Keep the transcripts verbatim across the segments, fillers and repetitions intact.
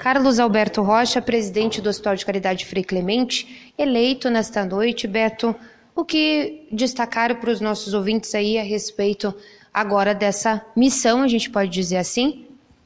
Carlos Alberto Rocha, presidente do Hospital de Caridade Frei Clemente, eleito nesta noite. Beto, o que destacar para os nossos ouvintes aí a respeito agora dessa missão, a gente pode dizer assim?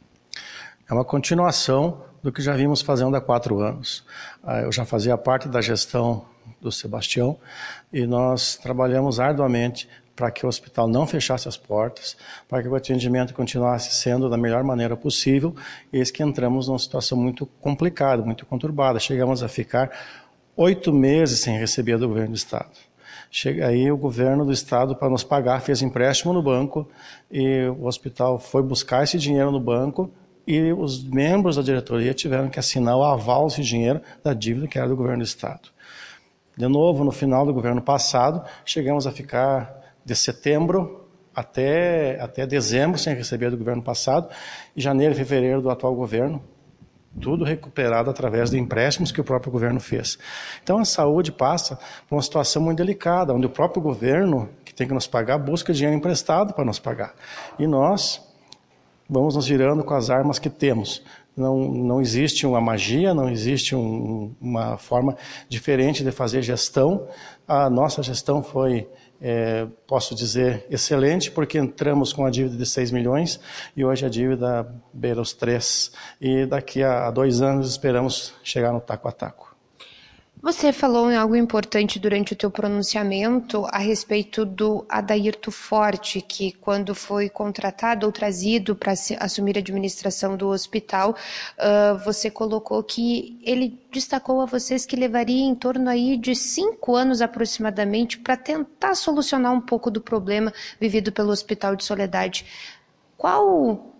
É uma continuação do que já vimos fazendo há quatro anos. Eu já fazia parte da gestão do Sebastião e nós trabalhamos arduamente para que o hospital não fechasse as portas, para que o atendimento continuasse sendo da melhor maneira possível. Eis que entramos numa situação muito complicada, muito conturbada. Chegamos a ficar oito meses sem receber do governo do Estado. Chega aí o governo do Estado, para nos pagar, fez empréstimo no banco e o hospital foi buscar esse dinheiro no banco e os membros da diretoria tiveram que assinar o aval desse dinheiro da dívida que era do governo do Estado. De novo, no final do governo passado, chegamos a ficar de setembro até, até dezembro sem receber do governo passado, e janeiro e fevereiro do atual governo, tudo recuperado através de empréstimos que o próprio governo fez. Então a saúde passa por uma situação muito delicada, onde o próprio governo, que tem que nos pagar, busca dinheiro emprestado para nos pagar. E nós vamos nos virando com as armas que temos. Não, não existe uma magia, não existe um, uma forma diferente de fazer gestão. A nossa gestão foi, é, posso dizer, excelente, porque entramos com a dívida de seis milhões e hoje a dívida beira os três. E daqui a dois anos esperamos chegar no taco a taco. Você falou em algo importante durante o teu pronunciamento a respeito do Adairto Forte, que quando foi contratado ou trazido para assumir a administração do hospital, uh, você colocou que ele destacou a vocês que levaria em torno aí de cinco anos aproximadamente para tentar solucionar um pouco do problema vivido pelo Hospital de Soledade. Qual uh,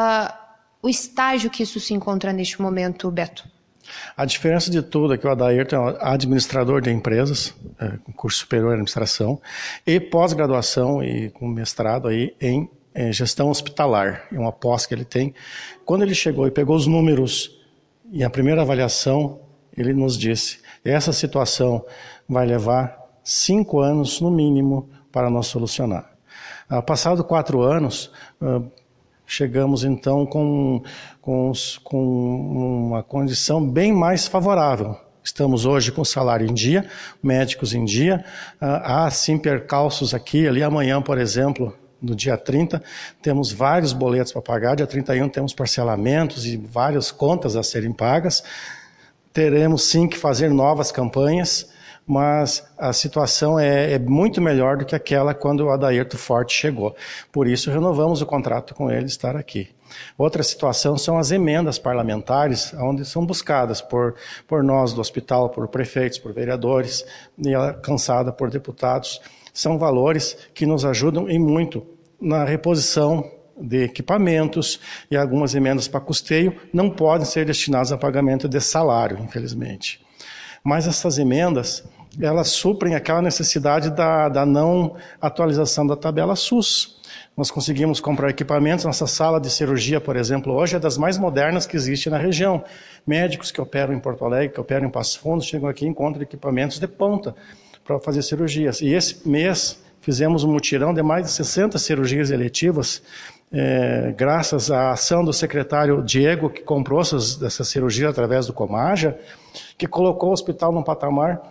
o estágio que isso se encontra neste momento, Beto? A diferença de tudo é que o Adairto é um administrador de empresas, é, com curso superior em administração, e pós-graduação e com mestrado aí em, em gestão hospitalar, é uma pós que ele tem. Quando ele chegou e pegou os números e a primeira avaliação, ele nos disse, essa situação vai levar cinco anos no mínimo para nós solucionar. Ah, passado quatro anos, ah, chegamos então com, com, com uma condição bem mais favorável. Estamos hoje com salário em dia, médicos em dia, há sim percalços aqui, ali amanhã, por exemplo, no dia trinta, temos vários boletos para pagar, dia trinta e um temos parcelamentos e várias contas a serem pagas. Teremos sim que fazer novas campanhas, mas a situação é, é muito melhor do que aquela quando o Adairto Forte chegou. Por isso, renovamos o contrato com ele estar aqui. Outra situação são as emendas parlamentares, onde são buscadas por, por nós do hospital, por prefeitos, por vereadores, e alcançada por deputados. São valores que nos ajudam e muito na reposição de equipamentos, e algumas emendas para custeio não podem ser destinadas a pagamento de salário, infelizmente. Mas essas emendas, elas suprem aquela necessidade da, da não atualização da tabela SUS. Nós conseguimos comprar equipamentos, nossa sala de cirurgia, por exemplo, hoje é das mais modernas que existe na região. Médicos que operam em Porto Alegre, que operam em Passo Fundo, chegam aqui e encontram equipamentos de ponta para fazer cirurgias. E esse mês fizemos um mutirão de mais de sessenta cirurgias eletivas, É, graças à ação do secretário Diego, que comprou essas, essas cirurgias através do Comaja, que colocou o hospital num patamar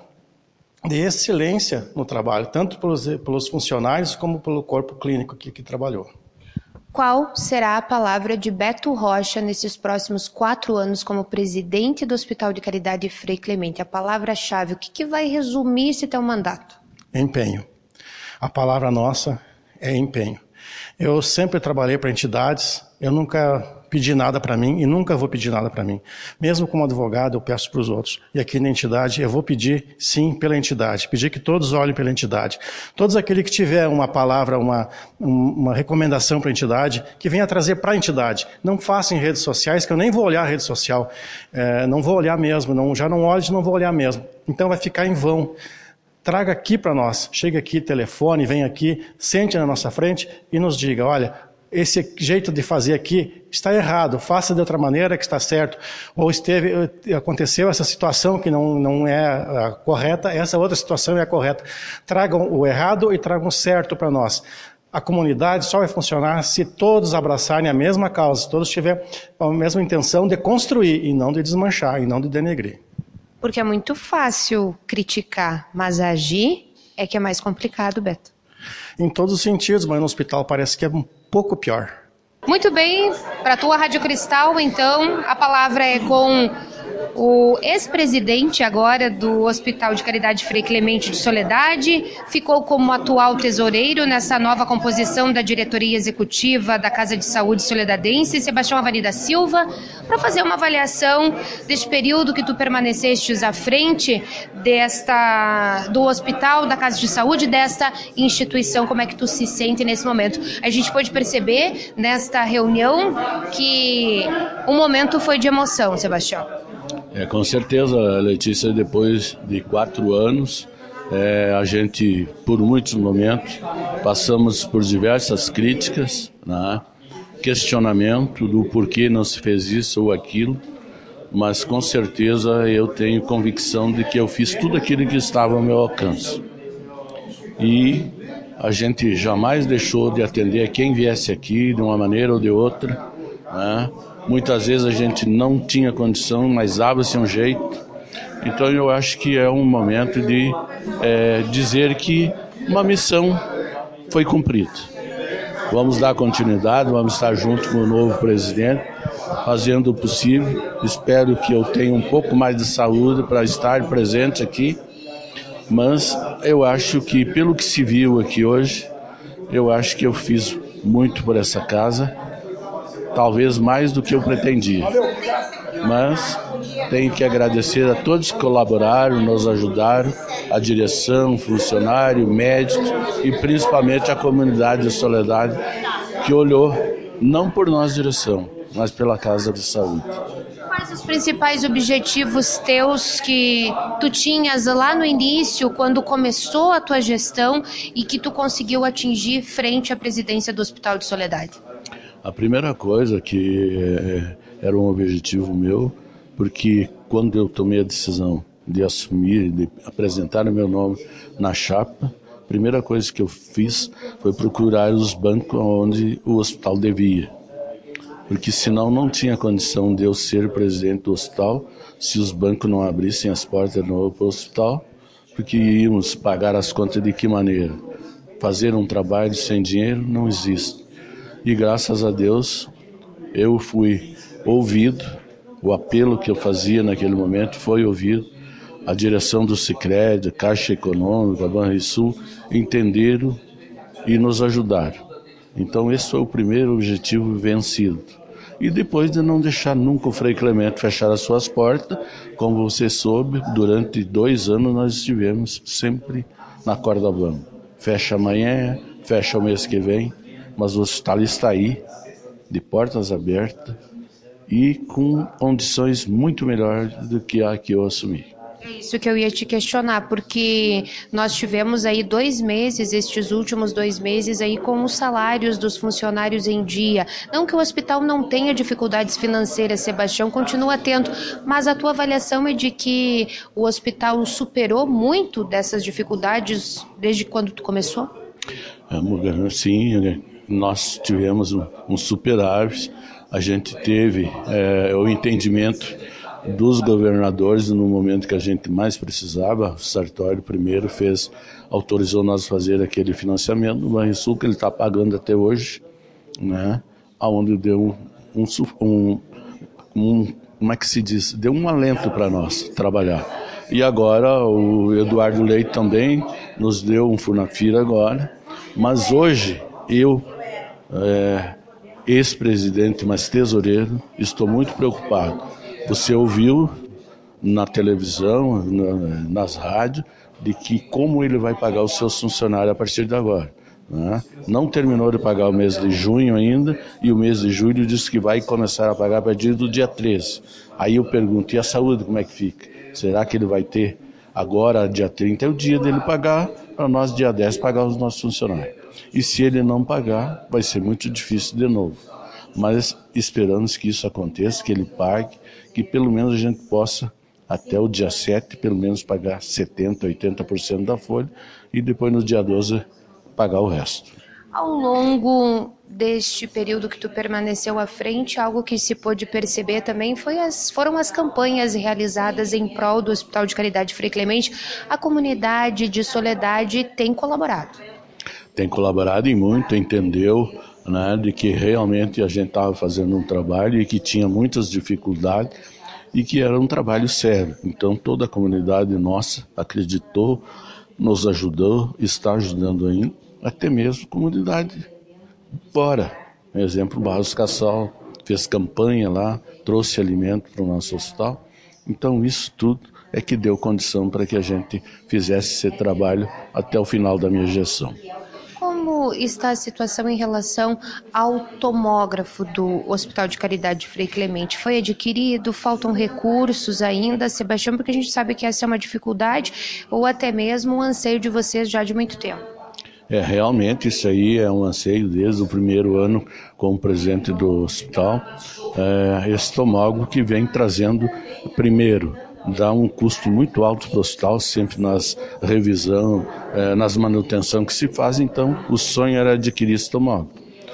de excelência no trabalho, tanto pelos, pelos funcionários como pelo corpo clínico que, que trabalhou. Qual será a palavra de Beto Rocha nesses próximos quatro anos como presidente do Hospital de Caridade Frei Clemente? A palavra-chave, o que, que vai resumir esse teu mandato? Empenho. A palavra nossa é empenho. Eu sempre trabalhei para entidades, eu nunca pedi nada para mim e nunca vou pedir nada para mim. Mesmo como advogado, eu peço para os outros. E aqui na entidade, eu vou pedir, sim, pela entidade. Pedir que todos olhem pela entidade. Todos aqueles que tiver uma palavra, uma, uma recomendação para a entidade, que venha trazer para a entidade. Não façam em redes sociais, que eu nem vou olhar a rede social. É, não vou olhar mesmo, não, já não olho, não vou olhar mesmo. Então vai ficar em vão. Traga aqui para nós, chegue aqui, telefone, vem aqui, sente na nossa frente e nos diga, olha, esse jeito de fazer aqui está errado, faça de outra maneira que está certo. Ou esteve, aconteceu essa situação que não, não é a correta, essa outra situação é a correta. Tragam o errado e tragam o certo para nós. A comunidade só vai funcionar se todos abraçarem a mesma causa, se todos tiverem a mesma intenção de construir e não de desmanchar, e não de denegrir. Porque é muito fácil criticar, mas agir é que é mais complicado, Beto. Em todos os sentidos, mas no hospital parece que é um pouco pior. Muito bem, para a tua Rádio Cristal, então, a palavra é com o ex-presidente agora do Hospital de Caridade Frei Clemente de Soledade, ficou como atual tesoureiro nessa nova composição da diretoria executiva da Casa de Saúde Soledadense, Sebastião Avenida Silva, para fazer uma avaliação deste período que tu permanecestes à frente desta, do hospital, da Casa de Saúde, desta instituição. Como é que tu se sente nesse momento? A gente pôde perceber nesta reunião que o momento foi de emoção, Sebastião. É, com certeza, Letícia, depois de quatro anos, é, a gente, por muitos momentos, passamos por diversas críticas, né, questionamento do porquê não se fez isso ou aquilo, mas com certeza eu tenho convicção de que eu fiz tudo aquilo que estava ao meu alcance. E a gente jamais deixou de atender quem viesse aqui, de uma maneira ou de outra, né? Muitas vezes a gente não tinha condição, mas abre-se um jeito. Então eu acho que é um momento de é, dizer que uma missão foi cumprida. Vamos dar continuidade, vamos estar junto com o novo presidente, fazendo o possível. Espero que eu tenha um pouco mais de saúde para estar presente aqui. Mas eu acho que, pelo que se viu aqui hoje, eu acho que eu fiz muito por essa casa. Talvez mais do que eu pretendia, mas tenho que agradecer a todos que colaboraram, nos ajudaram, a direção, funcionário, médicos e principalmente a comunidade de Soledade, que olhou não por nós direção, mas pela Casa de Saúde. Quais os principais objetivos teus que tu tinhas lá no início, quando começou a tua gestão e que tu conseguiu atingir frente à presidência do Hospital de Soledade? A primeira coisa que é, era um objetivo meu, porque quando eu tomei a decisão de assumir, de apresentar o meu nome na chapa, a primeira coisa que eu fiz foi procurar os bancos onde o hospital devia. Porque senão não tinha condição de eu ser presidente do hospital se os bancos não abrissem as portas de novo para o hospital, porque íamos pagar as contas de que maneira? Fazer um trabalho sem dinheiro não existe. E graças a Deus eu fui ouvido, o apelo que eu fazia naquele momento foi ouvido, a direção do Sicredi, Caixa Econômica, Banrisul, entenderam e nos ajudaram. Então esse foi o primeiro objetivo vencido. E depois de não deixar nunca o Frei Clemente fechar as suas portas, como você soube, durante dois anos nós estivemos sempre na corda bamba. Fecha amanhã, fecha o mês que vem, mas o hospital está aí, de portas abertas e com condições muito melhores do que a que eu assumi. É isso que eu ia te questionar, porque nós tivemos aí dois meses, estes últimos dois meses aí com os salários dos funcionários em dia. Não que o hospital não tenha dificuldades financeiras, Sebastião, continua tendo, mas a tua avaliação é de que o hospital superou muito dessas dificuldades desde quando tu começou? Sim, nós tivemos um, um superávit, a gente teve é, o entendimento dos governadores no momento que a gente mais precisava. O Sartori primeiro fez, autorizou nós a fazer aquele financiamento no Banrisul, que ele está pagando até hoje, né, onde deu um, um, um, como é que se diz, deu um alento para nós trabalhar. E agora o Eduardo Leite também nos deu um Funafira agora, mas hoje eu, é, ex-presidente, mas tesoureiro, estou muito preocupado. Você ouviu na televisão, na, nas rádios, de que como ele vai pagar os seus funcionários a partir de agora, né? Não terminou de pagar o mês de junho ainda, e o mês de julho disse que vai começar a pagar a partir do dia treze. Aí eu pergunto, e a saúde como é que fica? Será que ele vai ter agora, dia trinta, é o dia dele pagar, para nós, dia dez, pagar os nossos funcionários? E se ele não pagar, vai ser muito difícil de novo. Mas esperamos que isso aconteça, que ele pague, que pelo menos a gente possa, até o dia sete, pelo menos pagar setenta por cento, oitenta por cento da folha, e depois no dia doze pagar o resto. Ao longo deste período que tu permaneceu à frente, algo que se pôde perceber também foi as, foram as campanhas realizadas em prol do Hospital de Caridade Frei Clemente. A comunidade de Soledade tem colaborado. Tem colaborado e muito, entendeu, né, de que realmente a gente estava fazendo um trabalho e que tinha muitas dificuldades e que era um trabalho sério. Então toda a comunidade nossa acreditou, nos ajudou, está ajudando ainda, até mesmo comunidade fora. Por exemplo, o Barros Cassal fez campanha lá, trouxe alimento para o nosso hospital. Então isso tudo é que deu condição para que a gente fizesse esse trabalho até o final da minha gestão. Como está a situação em relação ao tomógrafo do Hospital de Caridade Frei Clemente? Foi adquirido? Faltam recursos ainda, Sebastião? Porque a gente sabe que essa é uma dificuldade ou até mesmo um anseio de vocês já de muito tempo. É, realmente isso aí é um anseio desde o primeiro ano como presidente do hospital. É, esse tomógrafo que vem trazendo, primeiro, dá um custo muito alto para o hospital, sempre nas revisão, eh, nas manutenção que se faz, então o sonho era adquirir esse tomógrafo.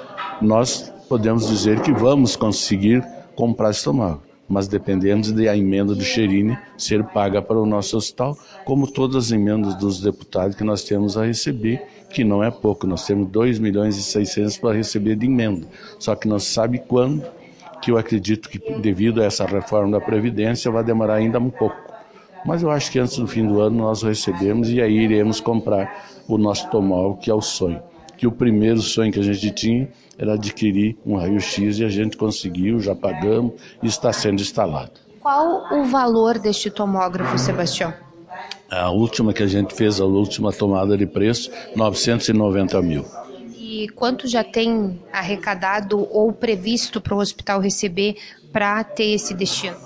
Nós podemos dizer que vamos conseguir comprar esse tomógrafo, mas dependemos da emenda do Cherini ser paga para o nosso hospital, como todas as emendas dos deputados que nós temos a receber, que não é pouco, nós temos dois milhões e seiscentos para receber de emenda, só que não se sabe quando, que eu acredito que devido a essa reforma da Previdência vai demorar ainda um pouco. Mas eu acho que antes do fim do ano nós recebemos e aí iremos comprar o nosso tomógrafo, que é o sonho. Que o primeiro sonho que a gente tinha era adquirir um raio-x e a gente conseguiu, já pagamos e está sendo instalado. Qual o valor deste tomógrafo, Sebastião? A última que a gente fez, a última tomada de preço, novecentos e noventa mil. E quanto já tem arrecadado ou previsto para o hospital receber para ter esse destino?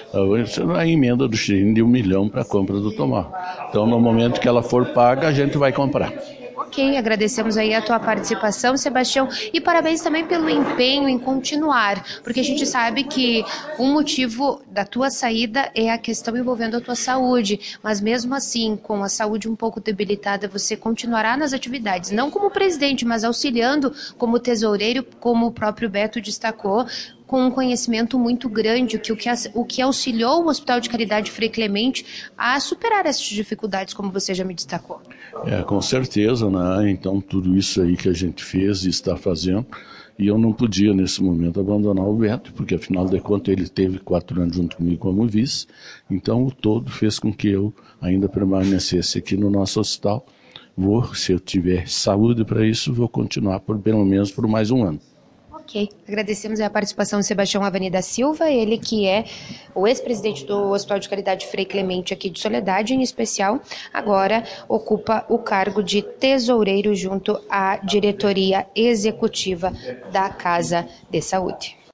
A emenda do Cherini de um milhão para a compra do tomógrafo. Então, no momento que ela for paga, a gente vai comprar. Ok, agradecemos aí a tua participação, Sebastião, e parabéns também pelo empenho em continuar, porque a gente sabe que o motivo da tua saída é a questão envolvendo a tua saúde, mas mesmo assim, com a saúde um pouco debilitada, você continuará nas atividades, não como presidente, mas auxiliando como tesoureiro, como o próprio Beto destacou, com um conhecimento muito grande, o que, o, que, o que auxiliou o Hospital de Caridade Frei Clemente a superar essas dificuldades, como você já me destacou. É, com certeza, né? Então tudo isso aí que a gente fez e está fazendo, e eu não podia nesse momento abandonar o Beto, porque afinal de contas ele teve quatro anos junto comigo como vice, então o todo fez com que eu ainda permanecesse aqui no nosso hospital. Vou, se eu tiver saúde para isso, vou continuar por pelo menos por mais um ano. Ok, agradecemos a participação do Sebastião Avenida Silva, ele que é o ex-presidente do Hospital de Caridade Frei Clemente aqui de Soledade, em especial, agora ocupa o cargo de tesoureiro junto à diretoria executiva da Casa de Saúde.